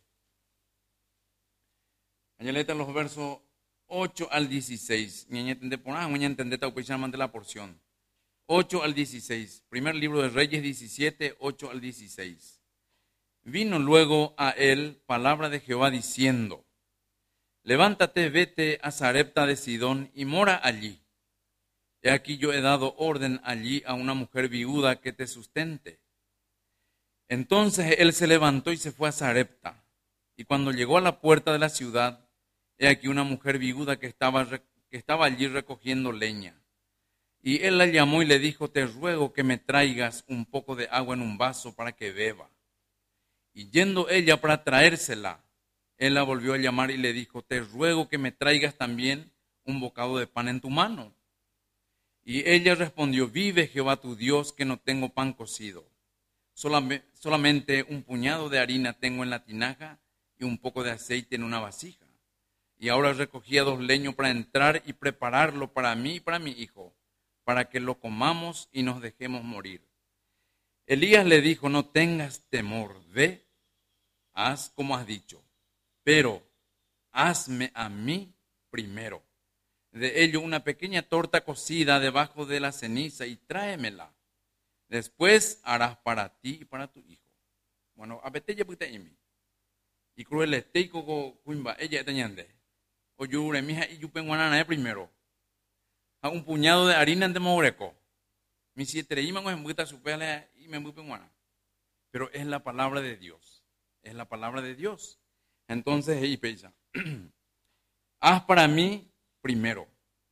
Añaleta los versos 8 al 16. Entender la porción. 8 al 16. Primer libro de Reyes 17, 8 al 16. Vino luego a él palabra de Jehová diciendo: levántate, vete a Sarepta de Sidón y mora allí. He aquí yo he dado orden allí a una mujer viuda que te sustente. Entonces él se levantó y se fue a Sarepta. Y cuando llegó a la puerta de la ciudad, he aquí una mujer viuda que estaba allí recogiendo leña. Y él la llamó y le dijo: te ruego que me traigas un poco de agua en un vaso para que beba. Y yendo ella para traérsela, él la volvió a llamar y le dijo: te ruego que me traigas también un bocado de pan en tu mano. Y ella respondió: vive Jehová tu Dios, que no tengo pan cocido. Solamente un puñado de harina tengo en la tinaja y un poco de aceite en una vasija. Y ahora recogía 2 leños para entrar y prepararlo para mí y para mi hijo, para que lo comamos y nos dejemos morir. Elías le dijo: no tengas temor, ve, haz como has dicho, pero hazme a mí primero. de ello una pequeña torta cocida debajo de la ceniza y tráemela. Después harás para ti y para tu hijo. Bueno, abetella puta imi. Y cruel esteiko cuimba, ella teñande. O yure, mija, y yupen guanana primero. A un puñado de harina de moureco. Mi siete iman en buta supele y me mupen guana. Pero es la palabra de Dios. Es la palabra de Dios. Entonces, y pesa. Haz para mí primero.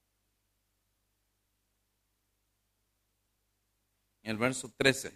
El verso 13.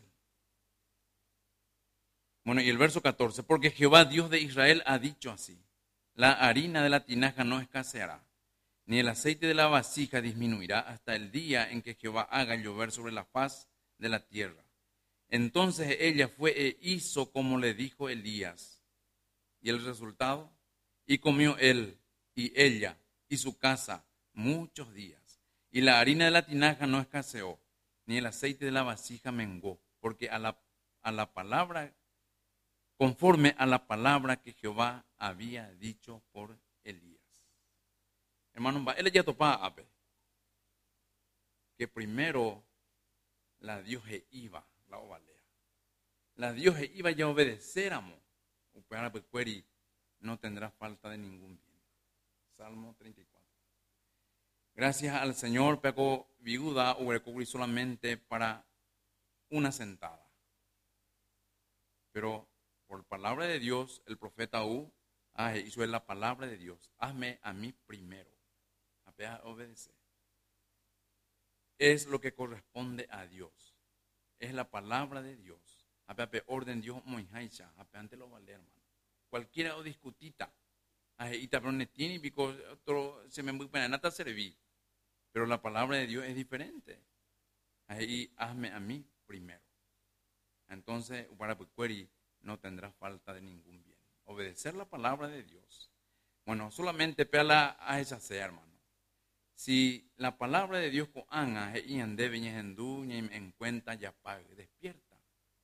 Bueno, y el verso 14. Porque Jehová, Dios de Israel, ha dicho así. La harina de la tinaja no escaseará, ni el aceite de la vasija disminuirá hasta el día en que Jehová haga llover sobre la faz de la tierra. Entonces ella fue e hizo como le dijo Elías. ¿Y el resultado? Y comió él y ella y su casa muchos días. Y la harina de la tinaja no escaseó, ni el aceite de la vasija menguó, porque a la palabra, conforme a la palabra que Jehová había dicho por Elías. Hermano, él ya topaba a ver que primero la Dios iba, la ovalea. La Dios iba ya a obedecer, amo. No tendrá falta de ningún bien. Salmo 34. Gracias al Señor, peco viuda o solamente para una sentada. Pero por palabra de Dios, el profeta hizo la palabra de Dios. Hazme a mí primero. A obedecer. Es lo que corresponde a Dios. Es la palabra de Dios. Orden Dios moijaisa. Ante lo vale, hermano. Cualquiera o discutita. Pero no tiene pico otro se me muy pena nada servir. Pero la palabra de Dios es diferente. Ahí hazme a mí primero. Entonces, para Pucueri no tendrá falta de ningún bien. Obedecer la palabra de Dios. Bueno, solamente pela a esa sea, hermano. Si la palabra de Dios coanga y ande en cuenta ya pague, despierta.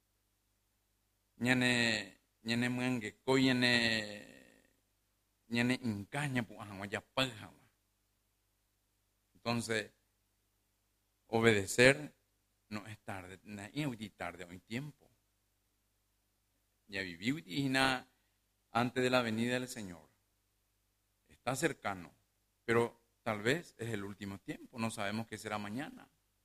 Ñane muenge coyene incaña pues ya paga. Entonces, obedecer no es tarde, no es tarde, hoy tiempo. Ya viví antes de la venida del Señor. Está cercano, pero tal vez es el último tiempo, no sabemos qué será mañana.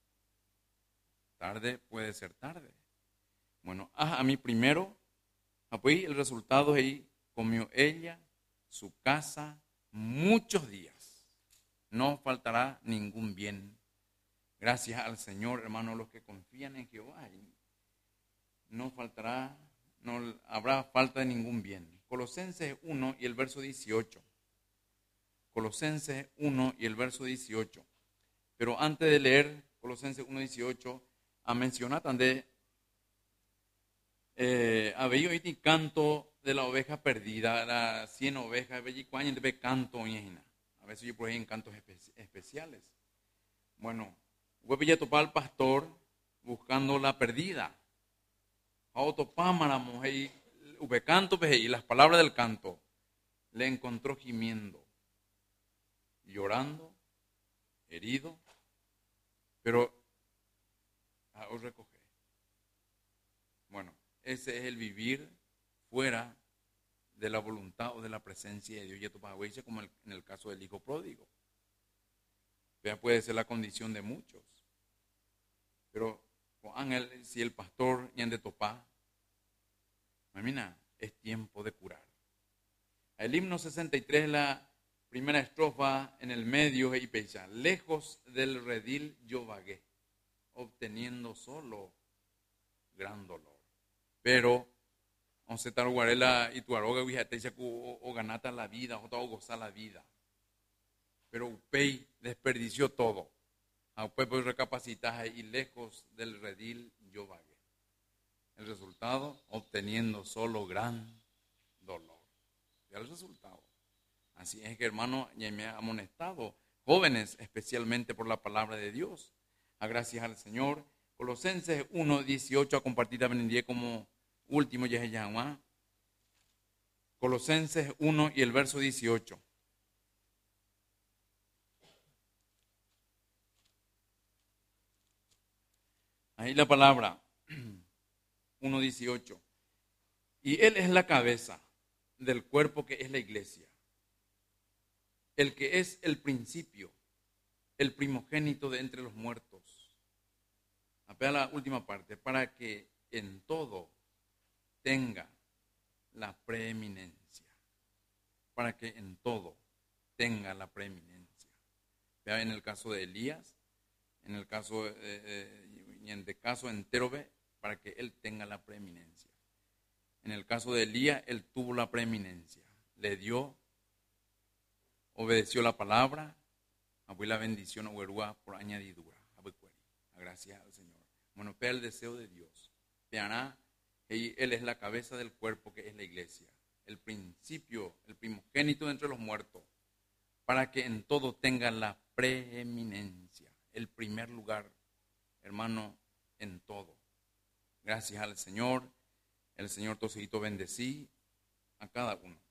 Tarde puede ser tarde. Bueno, a mí primero, pues el resultado es ahí, comió ella, su casa, muchos días. No faltará ningún bien. Gracias al Señor, hermanos, los que confían en Jehová. No faltará, no habrá falta de ningún bien. Colosenses 1 y el verso 18. Colosenses 1 y el verso 18. Pero antes de leer Colosenses 1, 18, a mencionar también, había oído canto de la oveja perdida, las 100 ovejas, de canto, a veces yo por ahí en cantos especiales. Bueno, voy a topar al pastor buscando la perdida. A topar mujer y canto, y las palabras del canto, le encontró gimiendo, llorando, herido, pero os recoge. Bueno, ese es el vivir fuera de la voluntad o de la presencia de Dios. Y esto pasa como en el caso del hijo pródigo. Vea, puede ser la condición de muchos. Pero Ángel, si el pastor y han de topar, mira, es tiempo de curar. El himno 63, la primera estrofa en el medio, y pecha, lejos del redil yo vagué, obteniendo solo gran dolor. Pero, on se targuarela y tu aroga, o ganata la vida, o gozar la vida. Pero Upey desperdició todo. A Upey pues recapacitar y lejos del redil yo vagué. El resultado, obteniendo solo gran dolor. Ya el resultado. Así es que, hermano, ya me ha amonestado, jóvenes, especialmente por la palabra de Dios. A gracias al Señor. Colosenses 1, 18, a compartir también como último, ya se llama. Colosenses 1 y el verso 18. Ahí la palabra 1:18. Y Él es la cabeza del cuerpo que es la iglesia, el que es el principio, el primogénito de entre los muertos. Apela la última parte, para que en todo tenga la preeminencia. Para que en todo tenga la preeminencia. Vea, en el caso de Elías, en el caso, y en el caso entero, ve, para que él tenga la preeminencia. En el caso de Elías, él tuvo la preeminencia. Le dio, obedeció la palabra, abrió la bendición por añadidura. Gracias al Señor. Bueno, vea el deseo de Dios. Vean, Él es la cabeza del cuerpo que es la iglesia. El principio, el primogénito entre los muertos. Para que en todo tenga la preeminencia. El primer lugar, hermano, en todo. Gracias al Señor. El Señor Tosedito bendecí a cada uno.